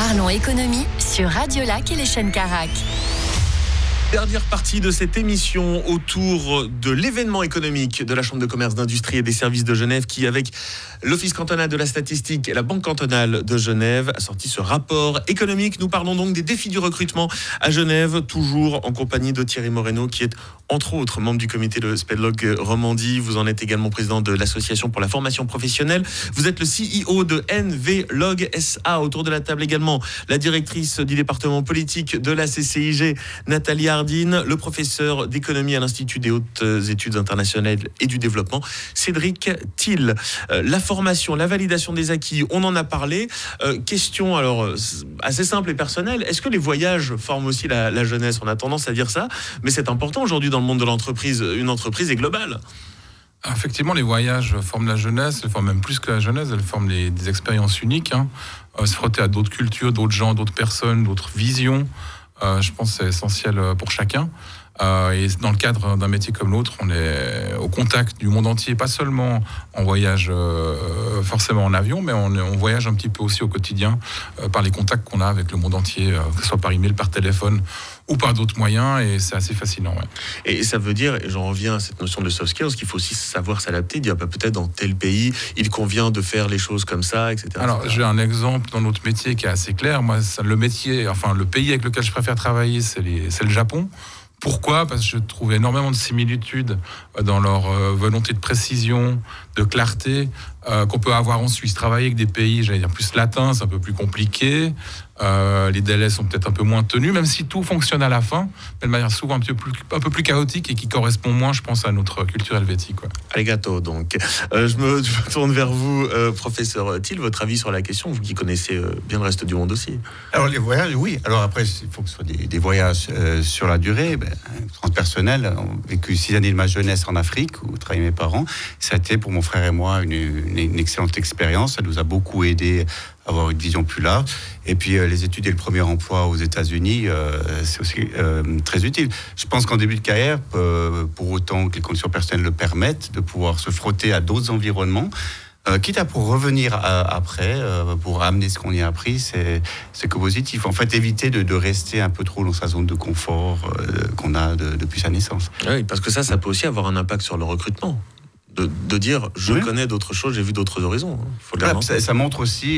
Parlons économie sur Radio Lac et les chaînes Carac. Dernière partie de cette émission autour de l'événement économique de la Chambre de commerce, d'industrie et des services de Genève qui, avec l'Office cantonal de la statistique et la Banque cantonale de Genève, a sorti ce rapport économique. Nous parlons donc des défis du recrutement à Genève, toujours en compagnie de Thierry Moreno, qui est entre autres membre du comité de Spedlog Romandie. Vous en êtes également président de l'Association pour la formation professionnelle. Vous êtes le CEO de NVLog SA. Autour de la table également la directrice du département politique de la CCIG, Nathalie Hardin, le professeur d'économie à l'Institut des hautes études internationales et du développement, Cédric Thiel. La formation, la validation des acquis, on en a parlé. Question alors assez simple et personnelle, est-ce que les voyages forment aussi la jeunesse ? On a tendance à dire ça, mais c'est important aujourd'hui dans le monde de l'entreprise. Une entreprise est globale. Effectivement, les voyages forment la jeunesse, elles forment même plus que la jeunesse, elles forment des expériences uniques. Se frotter à d'autres cultures, d'autres gens, d'autres personnes, d'autres visions. Je pense que c'est essentiel pour chacun. Et dans le cadre d'un métier comme l'autre, on est au contact du monde entier, pas seulement en voyage forcément en avion, mais on voyage un petit peu aussi au quotidien par les contacts qu'on a avec le monde entier, que ce soit par email, par téléphone ou par d'autres moyens, et c'est assez fascinant. Ouais. Et ça veut dire, et j'en reviens à cette notion de soft skills, qu'il faut aussi savoir s'adapter, dire peut-être dans tel pays, il convient de faire les choses comme ça, etc. Alors, j'ai un exemple dans notre métier qui est assez clair. Moi, le pays avec lequel je préfère travailler, c'est le Japon. Pourquoi ? Parce que je trouve énormément de similitudes dans leur volonté de précision, de clarté, qu'on peut avoir en Suisse. Travailler avec des pays, j'allais dire, plus latins, c'est un peu plus compliqué. Les délais sont peut-être un peu moins tenus, même si tout fonctionne à la fin, mais de manière souvent un peu plus chaotique et qui correspond moins, je pense, à notre culture helvétique. Ouais. Arigato, donc. Je me tourne vers vous, professeur Thiel, votre avis sur la question, vous qui connaissez bien le reste du monde aussi. Alors, les voyages, oui. Alors après, il faut que ce soit des voyages sur la durée. Transpersonnel, on a vécu 6 années de ma jeunesse en Afrique, où travaillaient mes parents. Ça a été, pour mon frère et moi, une excellente expérience. Ça nous a beaucoup aidé à avoir une vision plus large. Et puis, les études et le premier emploi aux États-Unis, c'est aussi très utile. Je pense qu'en début de carrière, pour autant que les conditions personnelles le permettent, de pouvoir se frotter à d'autres environnements, quitte à pour revenir après, pour amener ce qu'on y a appris, c'est que positif. En fait, éviter de rester un peu trop dans sa zone de confort qu'on a depuis sa naissance. Oui, parce que ça peut aussi avoir un impact sur le recrutement. De dire, je connais d'autres choses, j'ai vu d'autres horizons. Faut ça montre aussi,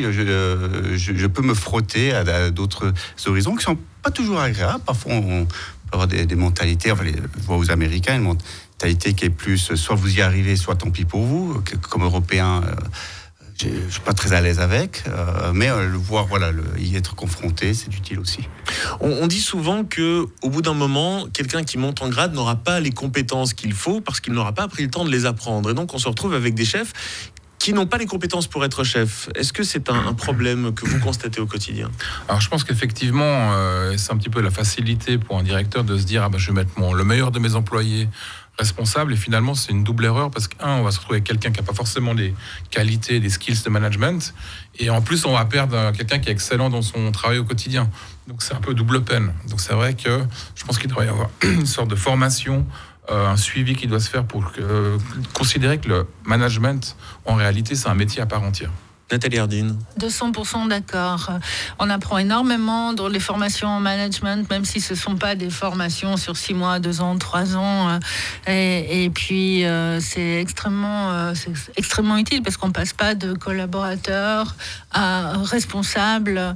je peux me frotter à d'autres horizons qui ne sont pas toujours agréables. Parfois, on peut avoir des mentalités, je vois aux Américains, une mentalité qui est plus, soit vous y arrivez, soit tant pis pour vous. Comme Européen, je ne suis pas très à l'aise avec, mais le voir, y être confronté, c'est utile aussi. On dit souvent qu'au bout d'un moment, quelqu'un qui monte en grade n'aura pas les compétences qu'il faut parce qu'il n'aura pas pris le temps de les apprendre. Et donc, on se retrouve avec des chefs qui n'ont pas les compétences pour être chef. Est-ce que c'est un problème que vous constatez au quotidien ? Alors, je pense qu'effectivement, c'est un petit peu la facilité pour un directeur de se dire je vais mettre le meilleur de mes employés responsable, et finalement c'est une double erreur parce on va se retrouver avec quelqu'un qui n'a pas forcément les qualités, les skills de management, et en plus on va perdre quelqu'un qui est excellent dans son travail au quotidien. Donc c'est un peu double peine. Donc c'est vrai que je pense qu'il devrait y avoir une sorte de formation, un suivi qui doit se faire pour considérer que le management en réalité c'est un métier à part entière. Nathalie Hardin. 200% d'accord. On apprend énormément dans les formations en management, même si ce ne sont pas des formations sur 6 mois, 2 ans, 3 ans. Et puis, c'est extrêmement utile parce qu'on ne passe pas de collaborateur à responsable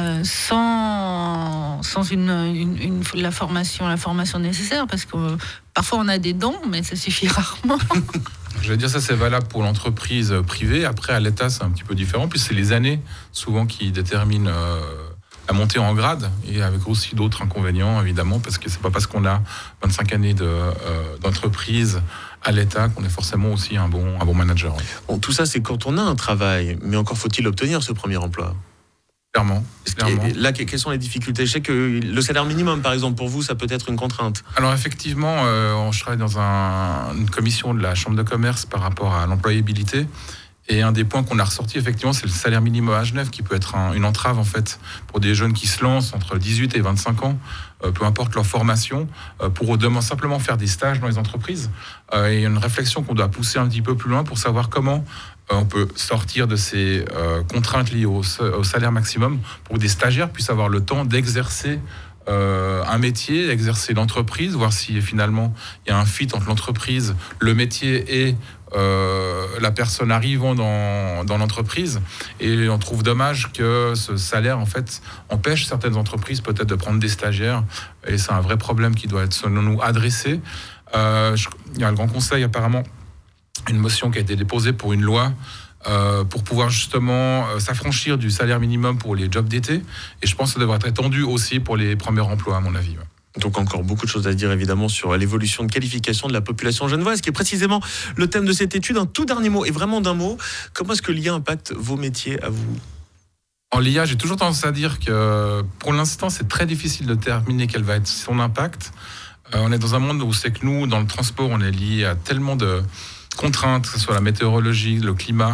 sans la formation nécessaire, parce que parfois on a des dons, mais ça suffit rarement. Je vais dire ça, c'est valable pour l'entreprise privée. Après, à l'État, c'est un petit peu différent. Puis c'est les années, souvent, qui déterminent la montée en grade. Et avec aussi d'autres inconvénients, évidemment, parce que c'est pas parce qu'on a 25 années d'entreprise à l'État qu'on est forcément aussi un bon manager. Bon, tout ça, c'est quand on a un travail. Mais encore faut-il obtenir ce premier emploi. Clairement. Là, quelles sont les difficultés ? Je sais que le salaire minimum, par exemple, pour vous, ça peut être une contrainte. Alors effectivement, je travaille dans une commission de la Chambre de commerce par rapport à l'employabilité. Et un des points qu'on a ressorti, effectivement, c'est le salaire minimum à Genève, qui peut être une entrave, en fait, pour des jeunes qui se lancent entre 18 et 25 ans, peu importe leur formation, pour simplement faire des stages dans les entreprises. Et une réflexion qu'on doit pousser un petit peu plus loin pour savoir comment on peut sortir de ces contraintes liées au salaire maximum pour que des stagiaires puissent avoir le temps d'exercer un métier, exercer l'entreprise, voir si finalement il y a un fit entre l'entreprise, le métier et la personne arrivant dans l'entreprise. Et on trouve dommage que ce salaire en fait empêche certaines entreprises peut-être de prendre des stagiaires, et c'est un vrai problème qui doit être selon nous adressé. Il y a le Grand Conseil apparemment une motion qui a été déposée pour une loi pour pouvoir justement s'affranchir du salaire minimum pour les jobs d'été, et je pense que ça devrait être étendu aussi pour les premiers emplois à mon avis. Donc encore beaucoup de choses à dire évidemment sur l'évolution de qualification de la population genevoise, qui est précisément le thème de cette étude. Un tout dernier mot, et vraiment d'un mot, comment est-ce que l'IA impacte vos métiers à vous ? En l'IA, j'ai toujours tendance à dire que pour l'instant c'est très difficile de déterminer quel va être son impact. On est dans un monde où c'est que nous, dans le transport, on est lié à tellement de contraintes, que ce soit la météorologie, le climat,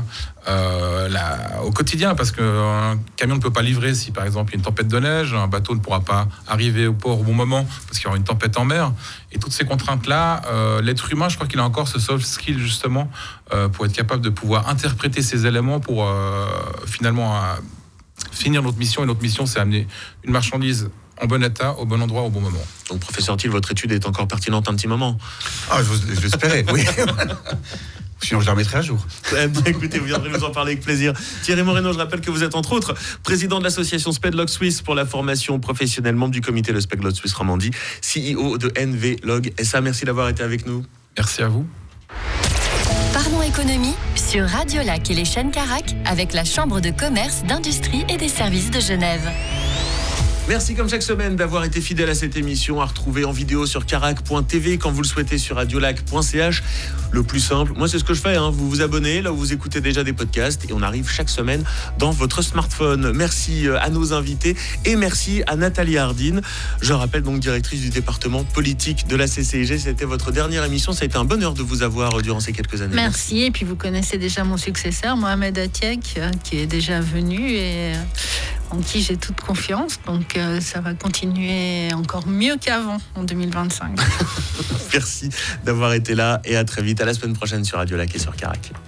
au quotidien, parce qu'un camion ne peut pas livrer si par exemple il y a une tempête de neige, un bateau ne pourra pas arriver au port au bon moment parce qu'il y aura une tempête en mer, et toutes ces contraintes-là, l'être humain, je crois qu'il a encore ce soft skill justement pour être capable de pouvoir interpréter ces éléments pour finalement finir notre mission, et notre mission c'est amener une marchandise en bon état, au bon endroit, au bon moment. Donc, professeur Thiel, votre étude est encore pertinente un petit moment. Ah, je l'espérais, oui. Sinon, je la remettrai à jour. Écoutez, vous viendrez nous en parler avec plaisir. Thierry Moreno, je rappelle que vous êtes entre autres président de l'association Spedlog Suisse pour la formation professionnelle, membre du comité de Spedlog Suisse Romandie, CEO de NV-Log SA. Merci d'avoir été avec nous. Merci à vous. Parlons économie sur Radio Lac et les chaînes Carac avec la Chambre de commerce, d'industrie et des services de Genève. Merci comme chaque semaine d'avoir été fidèle à cette émission, à retrouver en vidéo sur carac.tv quand vous le souhaitez sur radiolac.ch. Le plus simple, moi c'est ce que je fais, vous vous abonnez là où vous écoutez déjà des podcasts, et on arrive chaque semaine dans votre smartphone. Merci à nos invités et merci à Nathalie Hardin. Je rappelle donc directrice du département politique de la CCIG. C'était votre dernière émission, ça a été un bonheur de vous avoir durant ces quelques années. Merci, et puis vous connaissez déjà mon successeur, Mohamed Atiek, qui est déjà venu et en qui j'ai toute confiance, donc ça va continuer encore mieux qu'avant en 2025. Merci d'avoir été là et à très vite. À la semaine prochaine sur Radio Lac et sur Carac.